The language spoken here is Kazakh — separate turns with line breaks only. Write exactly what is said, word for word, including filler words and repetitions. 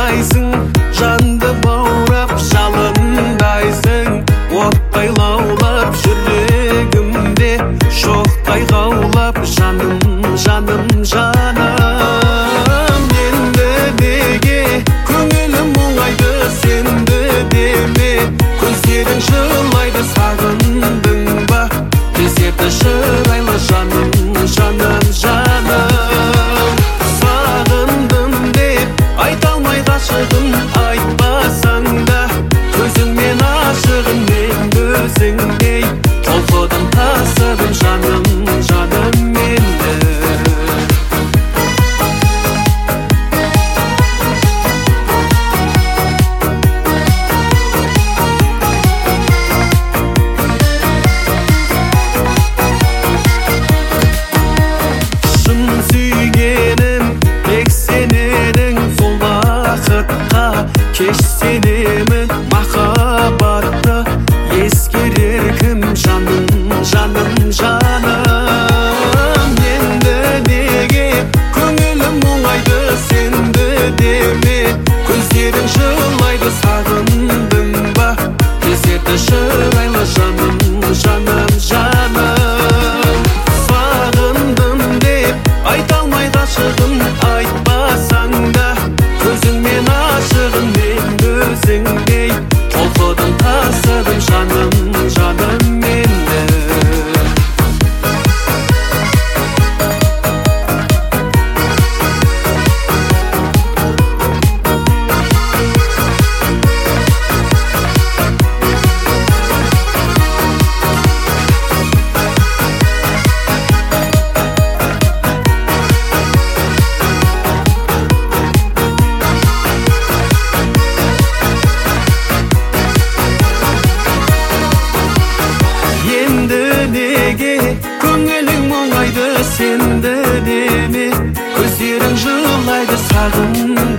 жайнайсың, жанды баурап жалындайсың. Оттай лаулап жүрегімде, шоқтай қаулап жаным, жаным, жаным. Енді неге көңілім мұңайды, сенді деме, көздерің жылайды, сағындың ба кезерді шырайлы жаным, жаным, жаным. Сағындым деп айта алмай ғашығым, айтпасаң да көзіңмен ашығым, мен өзіңдей толқыдым, тасыдым жаным, жаным менді. Шын сүйгенім тек сен едің, сол бақытқа кеш сенемін. Махаббатты ескерер кім, жаным, жаным, жаным. Енді неге көңілім мұңайды, сенді деме, көздерің жылайды, сағындың ба кезерді шырайлы жаным, жаным, жаным. Сағындым деп айта алмай ғашығым, айтпасаң да көзіңмен ашығым, мен өзіңдей толқыдым, тасыдым жаным, жаным менді. Енді неге көңілің мұңайды, сенді деме, көздерің жылайды, сағындың